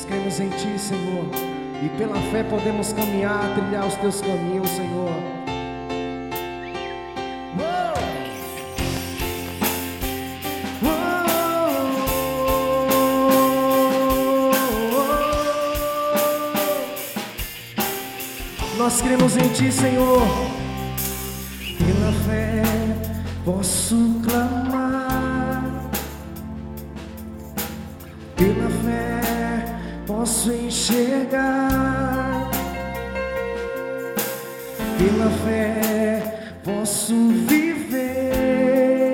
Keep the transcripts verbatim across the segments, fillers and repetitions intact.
Cremos em Ti, Senhor, e pela fé podemos caminhar, trilhar os Teus caminhos, Senhor. Oh! Oh! Nós cremos em Ti, Senhor. Pela fé posso clamar, pela fé posso enxergar, pela fé posso viver,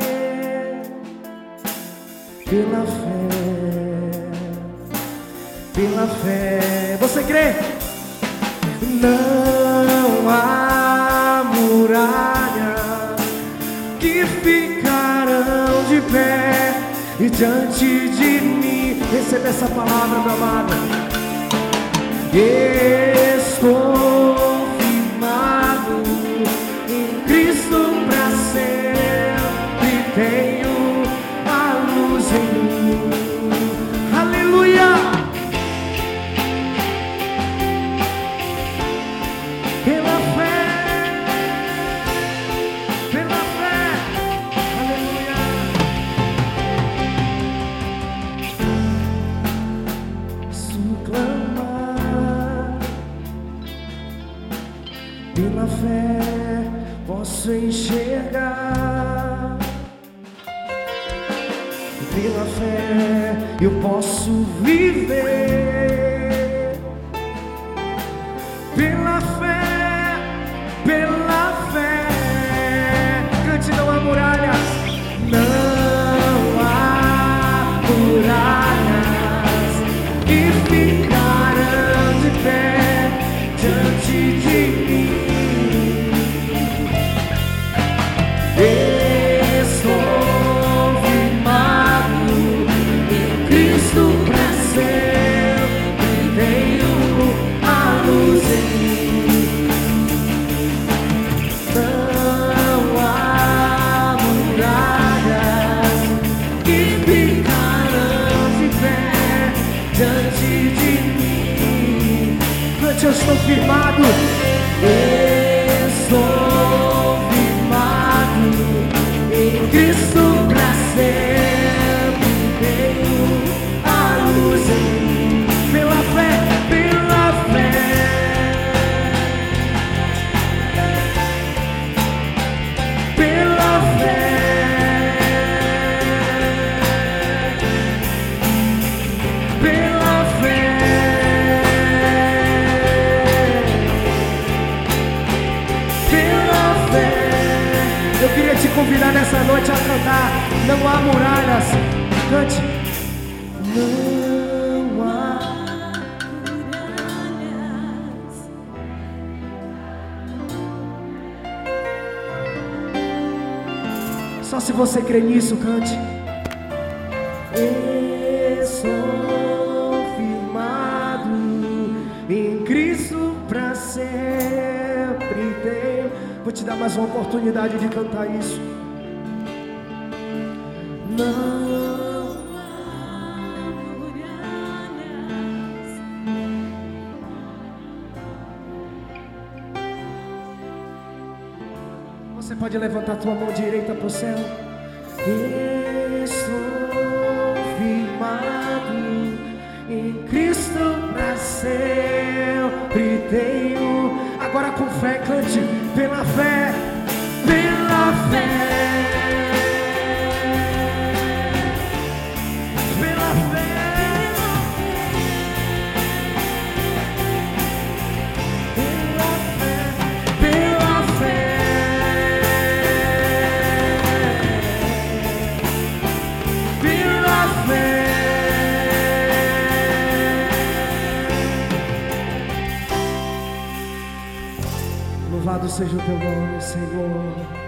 pela fé, pela fé. Você crê? Não há muralha que ficarão de pé diante de mim. Receba essa palavra, meu amado. Estou firmado em Cristo pra sempre, tenho a luz em mim. Aleluia! Pela fé, pela fé, aleluia. Posso clamar, pela fé posso enxergar, pela fé eu posso viver, pela fé, pela fé. Cante, não há muralhas, não há muralhas que ficarão de pé diante de mim. Estou firmado em Cristo pra sempre, tenho a luz em mim. Não há muralhas que ficarão de pé diante de mim. Cante, eu estou firmado. Estou firmado em Cristo pra sempre, tenho a luz em mim. Pela fé, pela fé, pela fé, pela fé, pela fé. Eu queria te convidar nessa noite a cantar Não Há Muralhas. Cante. Não há muralhas. Só se você crê nisso, cante. Estou firmado em Cristo pra sempre, tenho. Vou te dar mais uma oportunidade de cantar isso. Não há muralhas. Você pode levantar tua mão direita pro céu. Estou firmado em Cristo pra sempre, tenho. Agora com fé, cante. Pela fé, pela fé, pela fé, pela fé, pela fé, pela fé. Louvado seja o teu nome, Senhor.